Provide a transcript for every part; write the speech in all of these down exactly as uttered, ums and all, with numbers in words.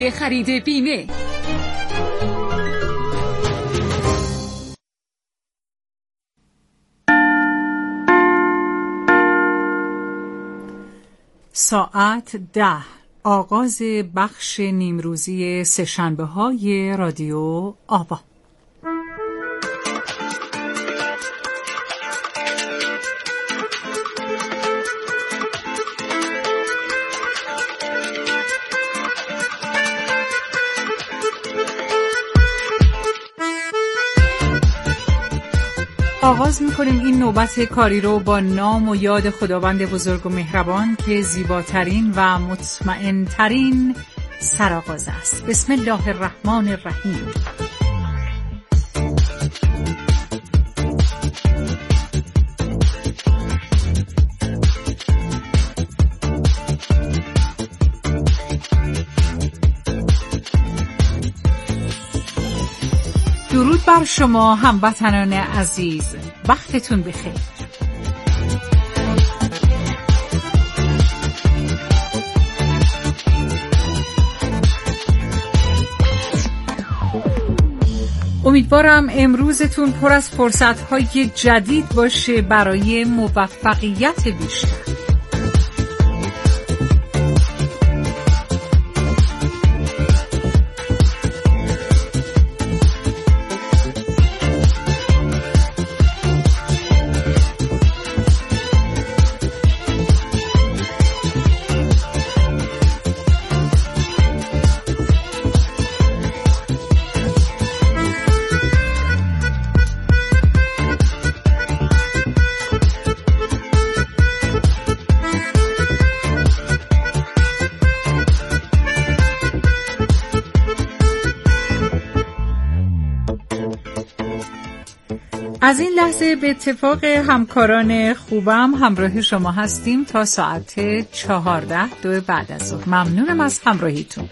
خرید بیمه. ساعت ده، آغاز بخش نیمروزی سه‌شنبه های رادیو آوا. آغاز می‌کنیم این نوبت کاری رو با نام و یاد خداوند بزرگ و مهربان که زیباترین و مطمئن‌ترین سرآغاز است. بسم الله الرحمن الرحیم. درود بر شما هموطنان عزیز، وقتتون بخیر. امیدوارم امروزتون پر از فرصت‌های جدید باشه برای موفقیت بیشتر. از این لحظه به اتفاق همکاران خوبم همراه شما هستیم تا ساعت چهارده دو بعد از ظهر. ممنونم از همراهیتون.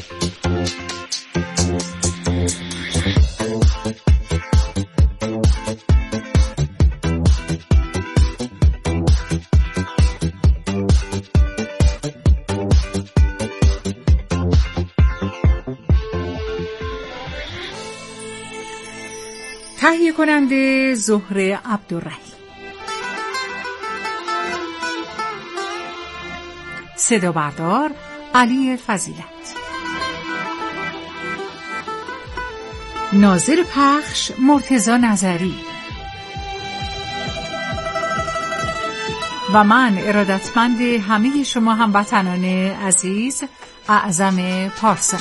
تهیه کننده زهره عبدالرحیم، صدا بردار علی فضیلت، ناظر پخش مرتضی نظری و من ارادتمند همه شما هموطنان عزیز اعظم پارسانی.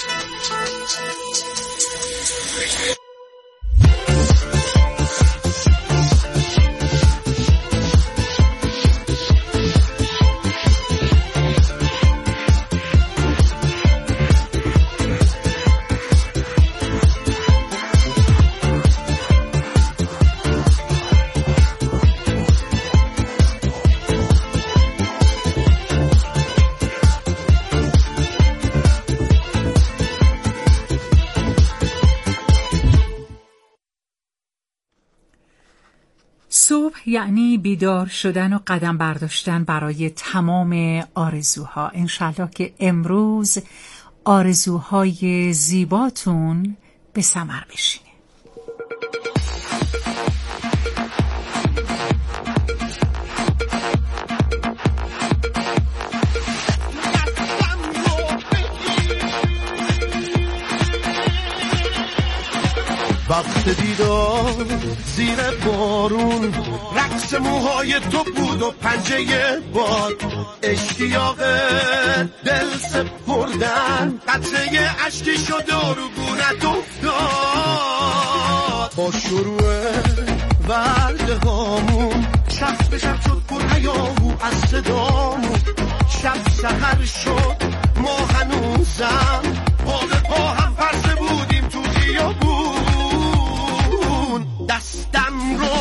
صبح یعنی بیدار شدن و قدم برداشتن برای تمام آرزوها. انشالله که امروز آرزوهای زیباتون به ثمر بشینه. وقت دیدار زیر بارون، رقص موهای تو بود و پنجه باد، اشتیاق دل سپردن، قطره عشقی شد و رو گونت افتاد. با شروع ورده هامون شب به شب شد پر هیاهو از صدامون، شب سحر شد ما هنوزم پا به پا هم پرسه بودیم تو غیابون. دستم رو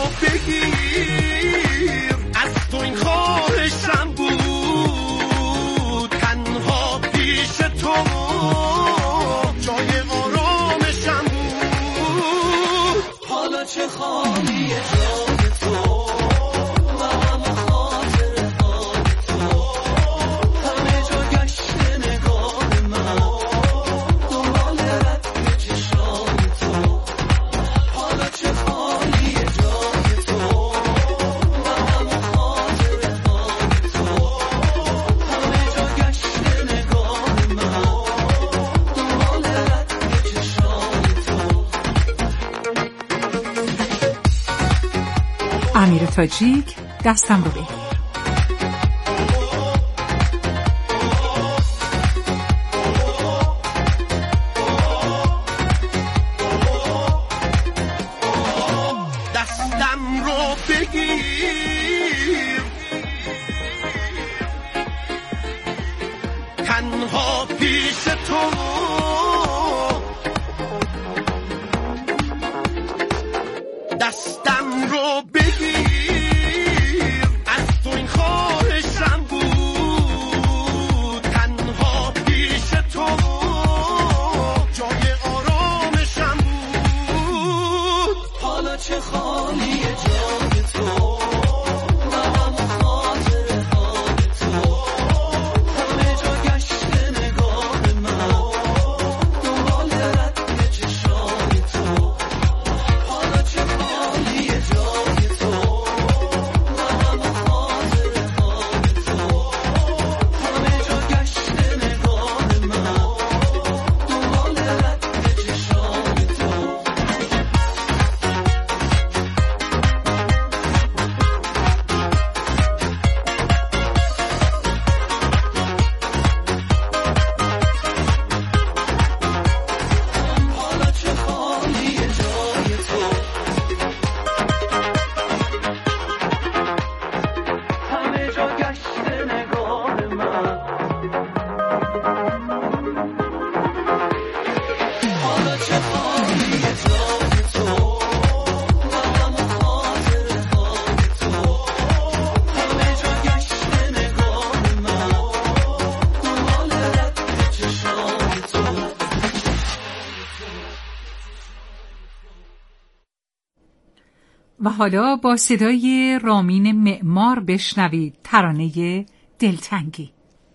بگیر از تو این خواهشم بود، تنها پیش تو جای آرامشم بود. حالا چه خواهی جای تو و هم خاطره های تو، همه جا گشت نگاه من تاجیک دستم رو بگیر. دستم رو بگیر تنها پیش تو دستم رو بگیر از تو این خواهشم بود تنها پیش تو جای آرامشم بود حالا چه خالیه جای تو و حالا با صدای رامین معمار بشنوید ترانه دلتنگی.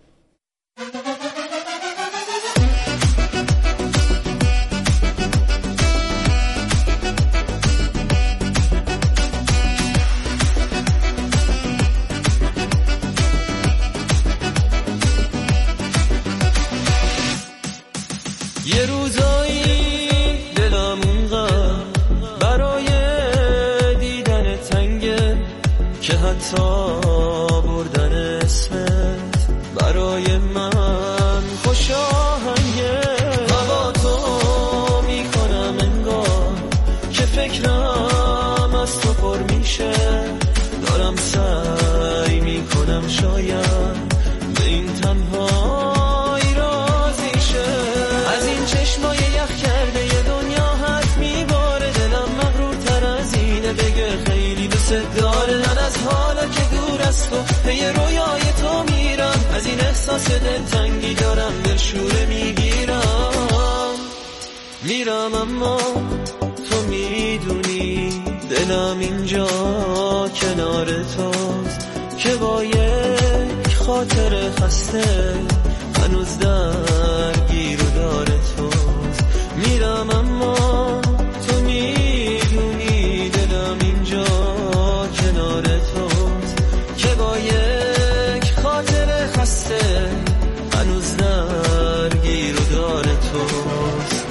یه روزایی دلم اونقدر برای دیدن تنگه که حتی بردن اسمت برای من خوش آهنگه. هوا تو میکنم انگار که فکرم از تو پر میشه، دارم سعی میکنم شاید به این تنهایی راضی شه. از این چشمای یخ کرده یه دنیا حد میباره، دلم مغرور تر از اینه بگه خیلی دوست داره. من از حالا که دور از تو پی رویای تو میرم، از این احساس دلتنگی دارم دلشوره میگیرم. میرم اما تو میدونی دلم اینجا کنار توست که با یک خاطر خسته هنوز درگیر و داره توست. میرم اما تو میدونی دلم اینجا کنار توست که با یک خاطر خسته هنوز درگیر و داره توست.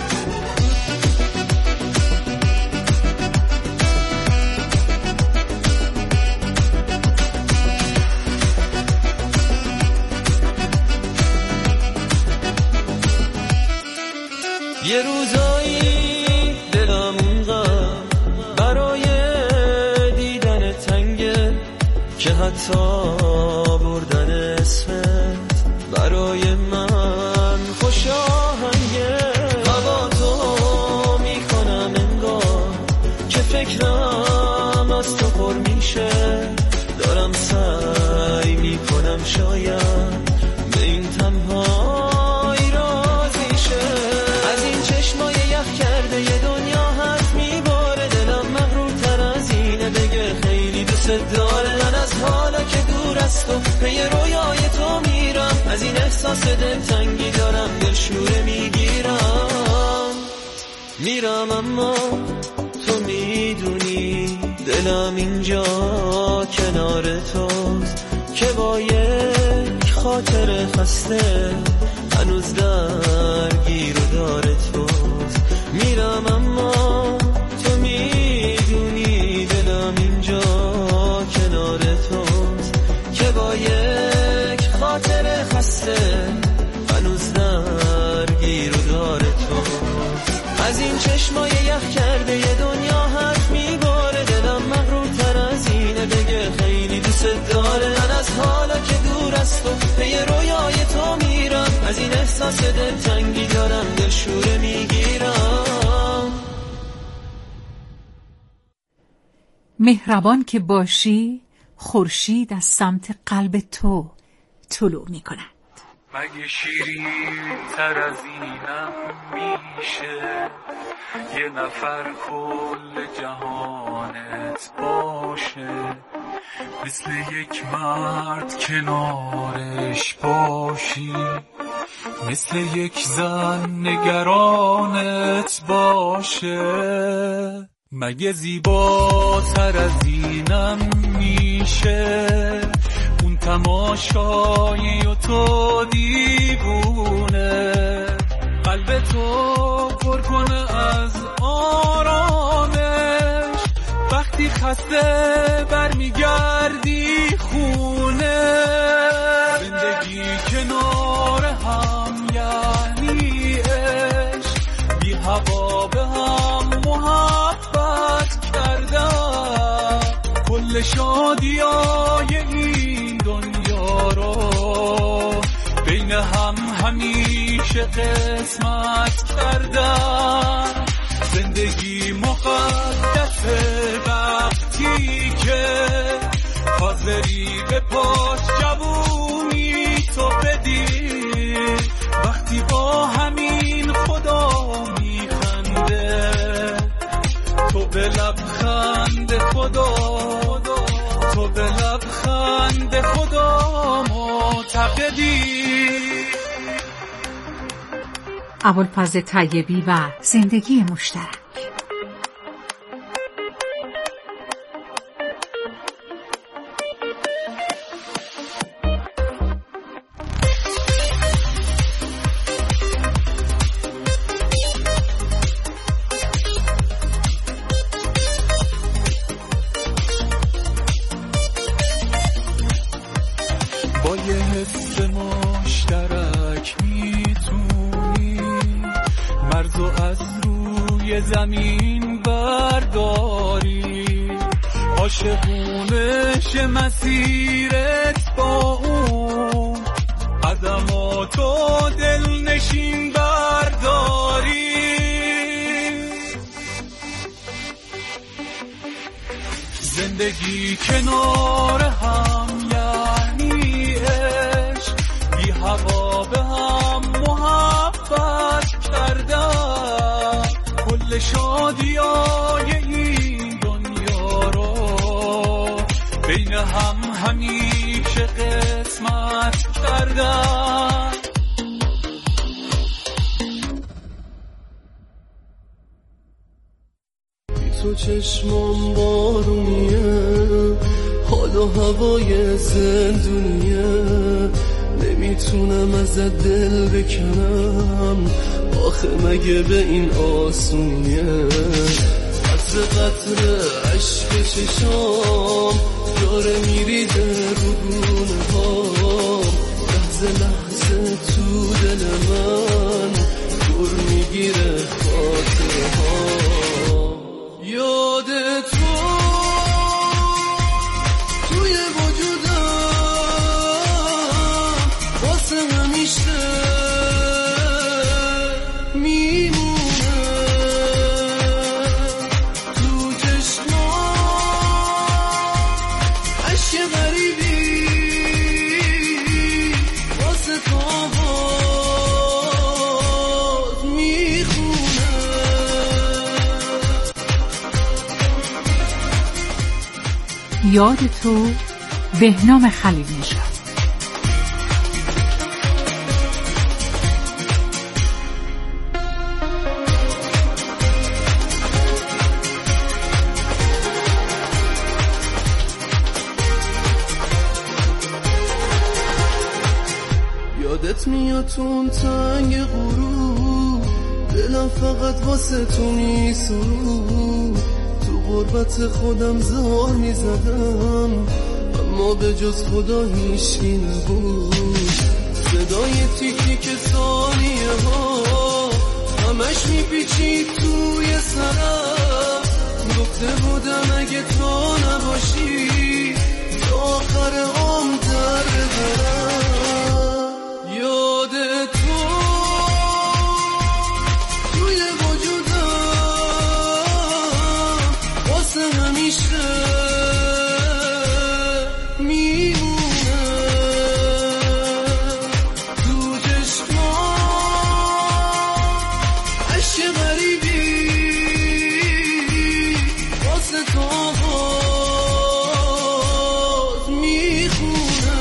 یه روزایی دلم اونقدر برای دیدن تنگه که حتی بردن اسمت برای من خوش آهنگه. هوا تو میکنم انگار که فکرم از تو پر میشه، دارم سعی میکنم شاید به این تنهایی راضی شه. از این چشمای یخ کرده یه دنیا حد میباره، دلم مغرور تر از اینه بگه خیلی دوست داره. من از حالا که دور از تو پی رویای تو میرم، از این احساس دلتنگی دارم دلشوره میگیرم. میرم اما تو میدونی دلم اینجا کنار توست که با یک خاطر خسته هنوز درگیر و داره توست. میرم اما تو میدونی دلم اینجا از این چشمای یخ کرده یه دنیا حرف میباره، دلم مغرورتر از اینه بگه خیلی دوست داره. من از حالا که دور از تو پی رویای تو میرم، از این احساس دلتنگی دارم دلشوره میگیرم. مهربان که باشی خورشید از سمت قلب تو طلوع میکند. مگه شیرین تر از اینم میشه یه نفر کل جهانت باشه، مثل یک مرد کنارش باشی، مثل یک زن نگرانت باشه. مگه زیباتر از اینم میشه اون تماشای و تو دیوونه، قلب تو پر کنه از آرامش، وقتی خسته برمیگردی خونه. زندگی کنار هم یعنی عشق، بی هوا به هم محبت کردن، کل شادیای این دنیا رو بین هم همیشه قسمت کردن. زندگی مقدسه وقتی که حاضری به پاس جوونی تو بدی، وقتی با همین خدا میخنده تو به لبخند خدا، تو به لبخند خدا معتقدی. ابوالفضل طیبی و زندگی مشترک. با یه حس مشترک میتونی مرزو از روی زمین برداری، عاشقونش مسیرت با اون قدماتو دل نشین برداری. زندگی کنار هم یعنی عشق، بی هوا به هم محبت کردن، کل شادیای این دنیا رو بین هم همیشه قسمت کردن. تو چشمام بارونیه، حال و هوای زندونیه، نمیتونم ازت دل بکنم، آخه مگه به این آسونیه. قطر قطر عشق چشام جاره میریده رو گونه ها، لحظه لحظه تو دل من دور میگیره خاطره ها. یاد تو توی وجودم واسه همیشه میمونه، تو چشمام عشق غریبی واسه تابات میخونه. یاد تو بهنام خلیل نژاد. یادت میاد تون تنگ غروب، دلم فقط واسه تو میسرود، تو غربت خودم زار میزدم اما به جز خدا هیچکی نبود. صدای تیکی که ثانیه ها همش آتش میپیچید توی سرم، گفته بودم اگه تو نباشی تا آخر عمر در برم. یاد تو توی وجودم واسه همیشه میمونه، تو چشمام عشق غریبی واسه تو آواز میخونه.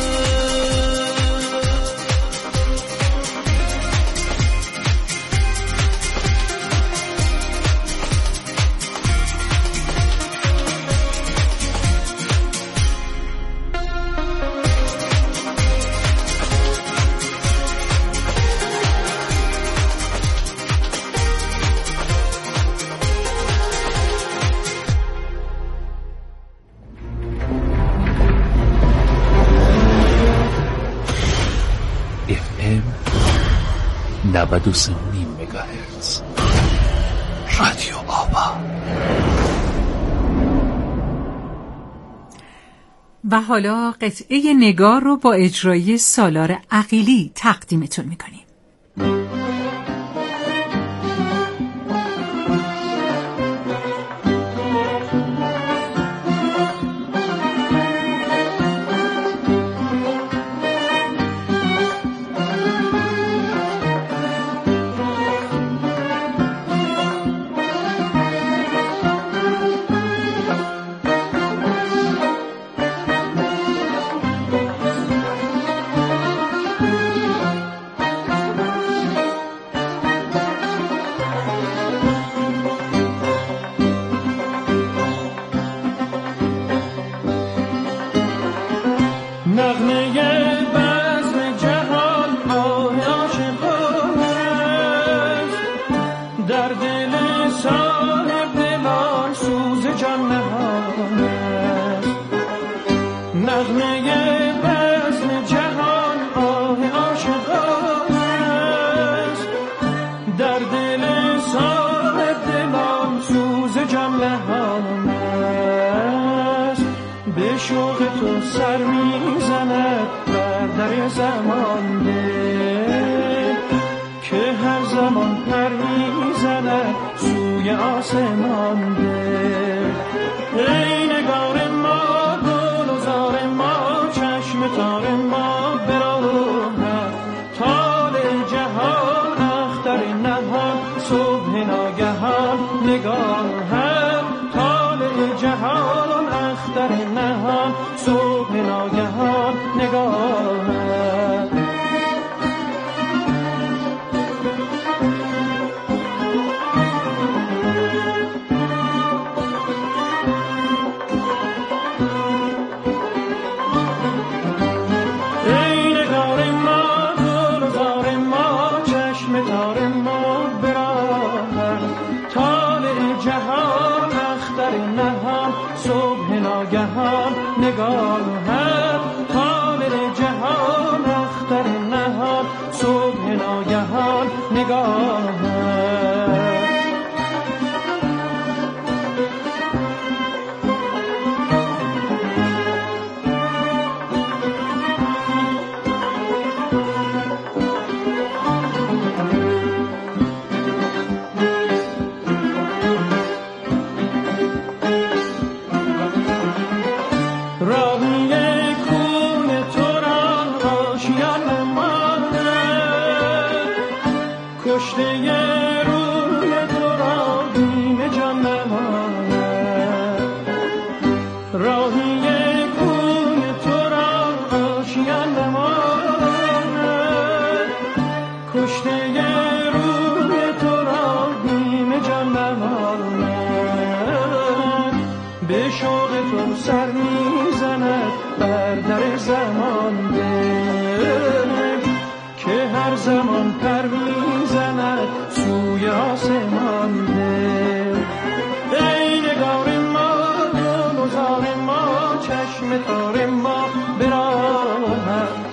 اف ام نود و سه و نیم مگاهرتز رادیو آوا. و حالا قطعه نگار رو با اجرای سالار عقیلی تقدیمتون میکنیم.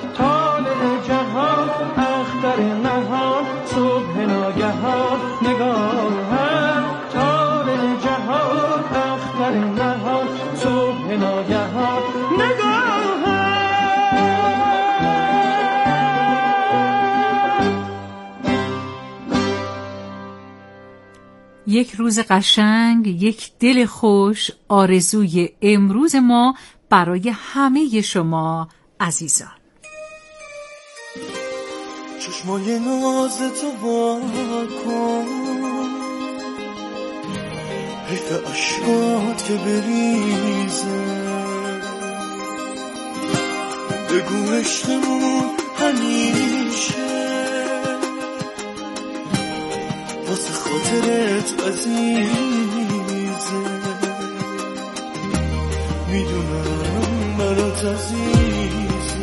صبح ناگهان نگاه یک روز قشنگ، یک دل خوش، آرزوی امروز ما برای همه شما عزیزان. چشمای ناز تو با کن، حیف عشقات که بریزه، بگو عشقمون همیشه واسه خاطرت عزیزه، میدونم برات عزیزه.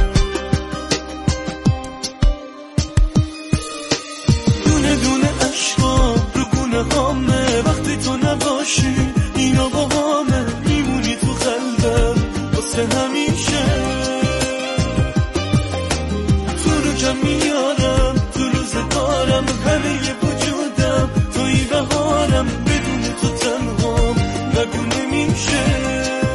دونه دونه عشقا رو گونه هامه، وقتی تو نباشی اینا با همه، میمونی تو قلبم واسه همیشه. تو رو کم میارم تو روزگارم، همه وجودم توی بهارم، بدون تو تنهام نگو نمیشه.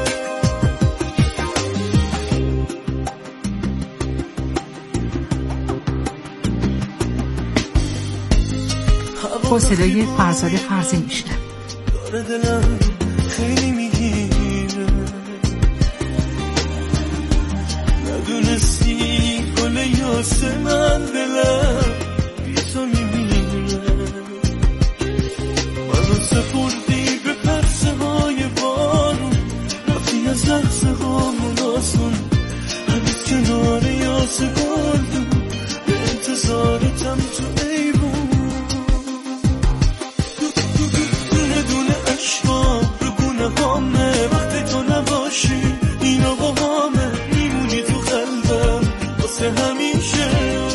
با صدای فرزاد فرزی میشنم. داره دلم خیلی میگیره، ندونستی گل یاسه من دلم بیتو میمیره. منو سپردی به پرسه های بارون، رفتی از لحظه هامون آسون، هنوز کنار یاسه گلدون به انتظارتم تو ایوون. وقتی تو نباشی اینا با همه، میمونی تو قلبم واسه همیشه.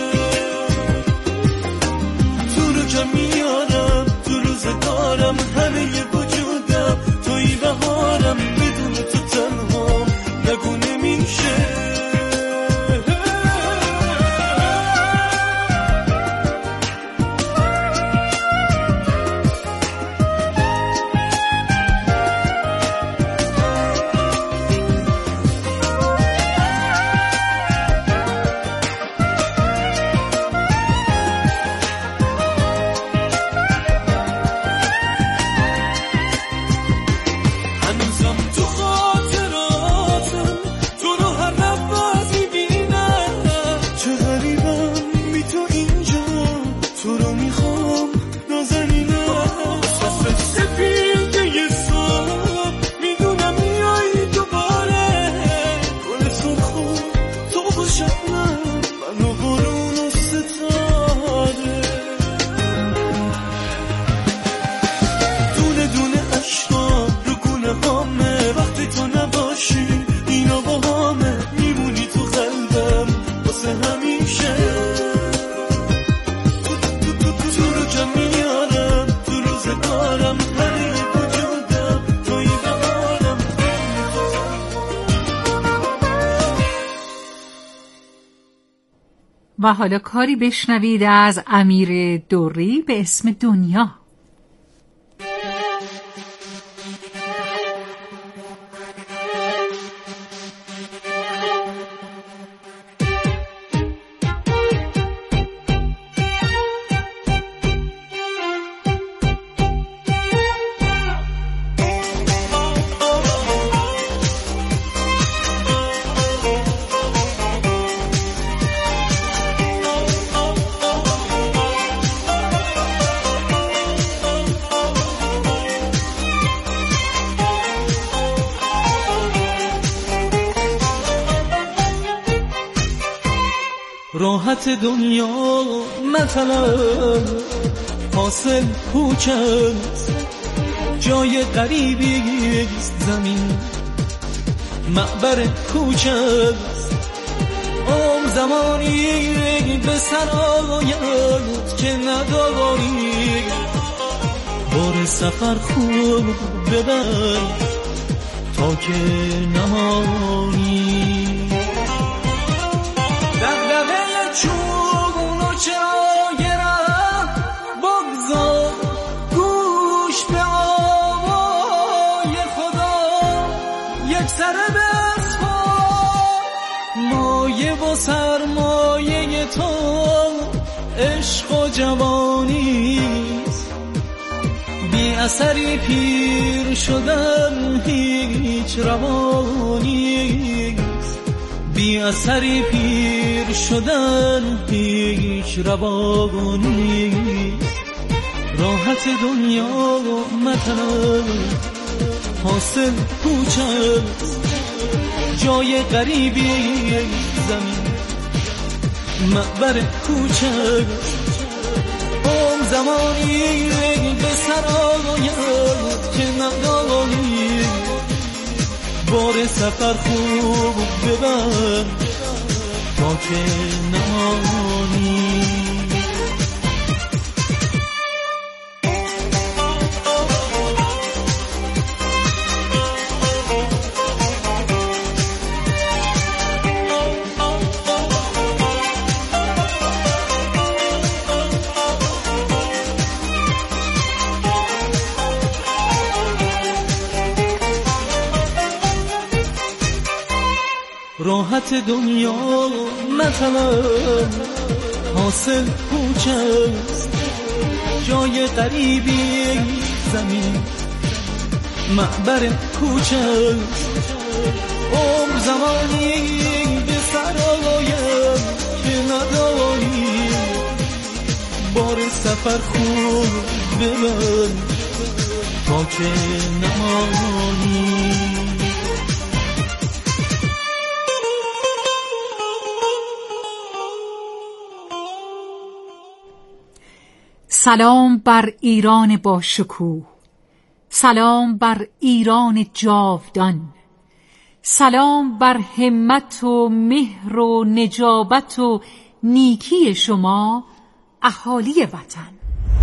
تو رو کم میارم تو روزگارم، همه وجودم توی بهارم، بدون تو تنهام نگو نمیشه. و حالا کاری بشنوید از امیر دوری به اسم دنیا. راحت دنیا مثلا حاصل کوچست، جای غریبی زمین معبر کوچست. عمر زمانی به سر آید که نداری، بار سفر خوب ببر تا که نمانی. چون و چرا گرم بگذار گوش به آوای خدا، یک سره بسپار مایه و سرمایه تو عشق و جوانیست. اثری پیر شدن هیچ روانیست، بی اثری پیر شدن هیچ روانیست. راحت دنیا مطلب حاصل کوچست، جای غریبی زمین مقبر کوچست. اون زمانی به سر آید که ندانی، بار سفر خوب ببر تا که نمانی. راحت دنیا مطلب حاصل کوچست، جای غریبی زمین مقبر کوچست. عمر زمانی به سر آید که ندانی، بار سفر خوب ببر تا که نمانی. سلام بر ایران با شکوه، سلام بر ایران جاودان، سلام بر همت و مهر و نجابت و نیکی شما اهالی وطن.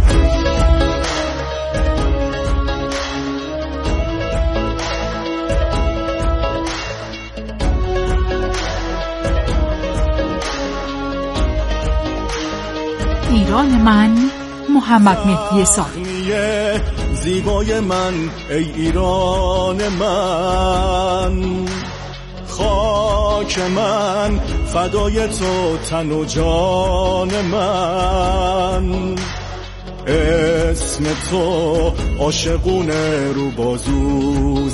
ایران من، محمد مهدی صادقی. زیبای من ای ایران من، خاک من فدای تو تن و جان من. اسم تو عاشقونه رو بازو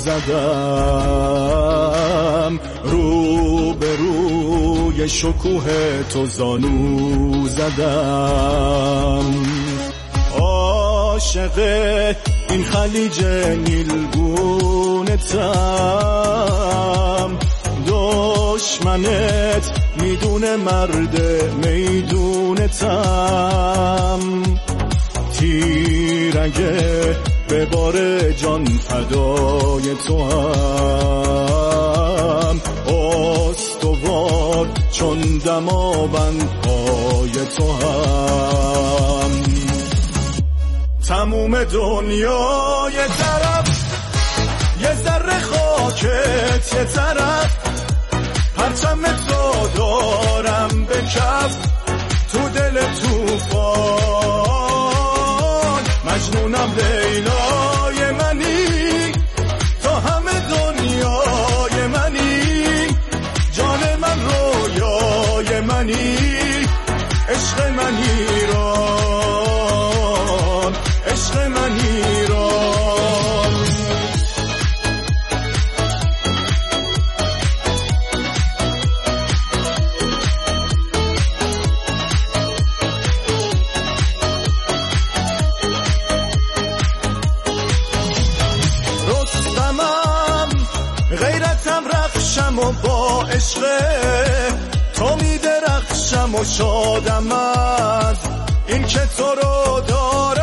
زدم، رو به روی شکوه تو زانو زدم. عاشق این خلیج نیلگونتم، دشمنت میدونه مرد میدونتم. تیرگه به بار جان فدای تو هم، استوار چون دماوند پای تو هم. تموم دنیا یه طرف، یه ذره خاکت یه طرف، پرچم تو دارم به کف، تو دل توفان مجنونم لیلای منی، تو همه دنیای منی، جان من رویای منی، عشق من ایران، عشق من ایران. رستمم غیرتم رخشم و با عشق تو می درخشم و شادم از این که تو رو دارم.